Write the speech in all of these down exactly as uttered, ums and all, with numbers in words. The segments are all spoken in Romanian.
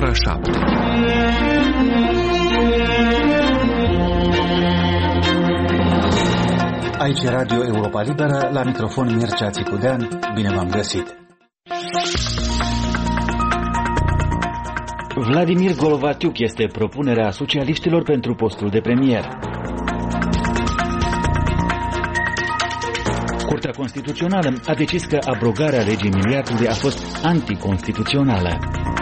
ora șapte. Aici Radio Europa Liberă, la microfon Mircea Țicudean, bine v-am găsit. Vladimir Golovatiuk este propunerea socialiștilor pentru postul de premier. Curtea Constituțională a decis că abrogarea legii miliardului a fost anticonstituțională.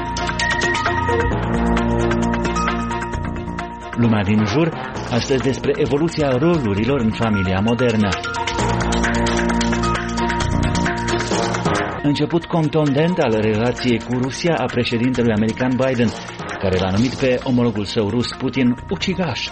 Lumea din jur, astăzi despre evoluția rolurilor în familia modernă. Început contundent al relației cu Rusia a președintelui american Biden, care l-a numit pe omologul său rus Putin ucigaș.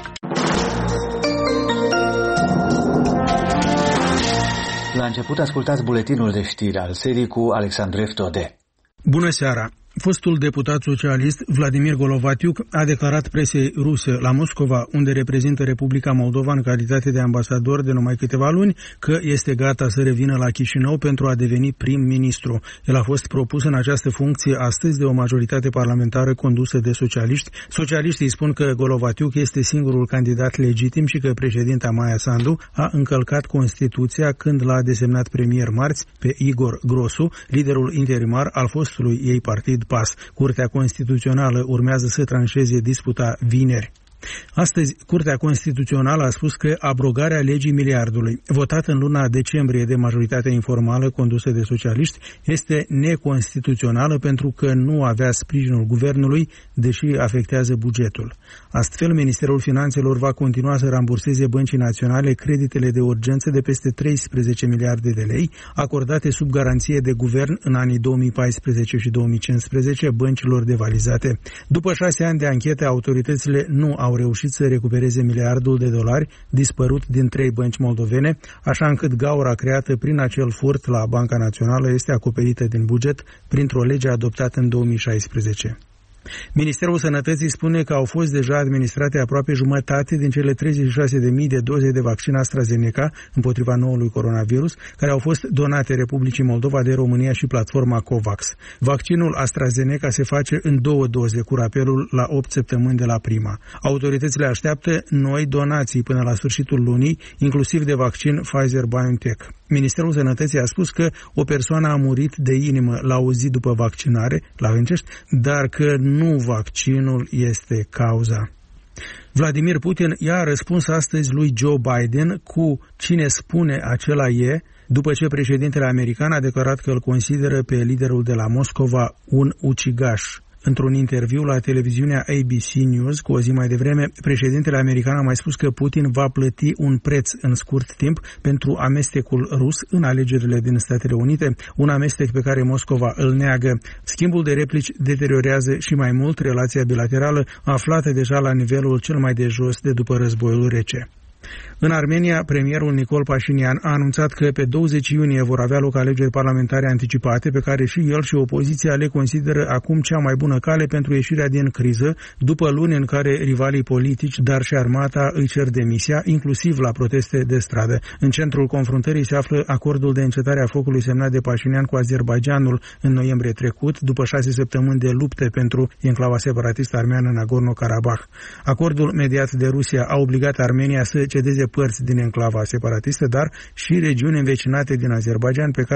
La început ascultați buletinul de știri al serii cu Alexandru Eftode. Bună seara! Fostul deputat socialist Vladimir Golovatiuk a declarat presei ruse la Moscova, unde reprezintă Republica Moldova în calitate de ambasador de numai câteva luni, că este gata să revină la Chișinău pentru a deveni prim-ministru. El a fost propus în această funcție astăzi de o majoritate parlamentară condusă de socialiști. Socialiștii spun că Golovatiuk este singurul candidat legitim și că președinta Maia Sandu a încălcat Constituția când l-a desemnat premier marți pe Igor Grosu, liderul interimar al fostului ei partid P A S. Curtea Constituțională urmează să tranșeze disputa vineri. Astăzi, Curtea Constituțională a spus că abrogarea legii miliardului, votată în luna decembrie de majoritatea informală condusă de socialiști, este neconstituțională pentru că nu avea sprijinul guvernului, deși afectează bugetul. Astfel, Ministerul Finanțelor va continua să ramburseze băncii naționale creditele de urgență de peste treisprezece miliarde de lei, acordate sub garanție de guvern în anii două mii paisprezece și două mii cincisprezece băncilor devalizate. După șase ani de anchete, autoritățile nu au reușit să recupereze miliardul de dolari dispărut din trei bănci moldovene, așa încât gaura creată prin acel furt la Banca Națională este acoperită din buget printr-o lege adoptată în două mii șaisprezece. Ministerul Sănătății spune că au fost deja administrate aproape jumătate din cele treizeci și șase de mii de doze de vaccin AstraZeneca împotriva noului coronavirus, care au fost donate Republicii Moldova de România și platforma COVAX. Vaccinul AstraZeneca se face în două doze, cu rapelul la opt săptămâni de la prima. Autoritățile așteaptă noi donații până la sfârșitul lunii, inclusiv de vaccin Pfizer-BioNTech. Ministerul Sănătății a spus că o persoană a murit de inimă la o zi după vaccinare, la Hâncești, dar că nu vaccinul este cauza. Vladimir Putin i-a răspuns astăzi lui Joe Biden cu cine spune acela e, după ce președintele american a declarat că îl consideră pe liderul de la Moscova un ucigaș. Într-un interviu la televiziunea A B C News cu o zi mai devreme, președintele american a mai spus că Putin va plăti un preț în scurt timp pentru amestecul rus în alegerile din Statele Unite, un amestec pe care Moscova îl neagă. Schimbul de replici deteriorează și mai mult relația bilaterală, aflată deja la nivelul cel mai de jos de după războiul rece. În Armenia, premierul Nicol Pașinian a anunțat că pe douăzeci iunie vor avea loc alegeri parlamentare anticipate, pe care și el și opoziția le consideră acum cea mai bună cale pentru ieșirea din criză, după luni în care rivalii politici, dar și armata îi cer demisia, inclusiv la proteste de stradă. În centrul confruntării se află acordul de încetare a focului semnat de Pașinian cu Azerbaidjanul în noiembrie trecut, după șase săptămâni de lupte pentru enclava separatistă armeană Nagorno-Karabakh. Acordul mediat de Rusia a obligat Armenia să cedeze părți din enclava separatistă, dar și regiuni învecinate din Azerbaidjan pe care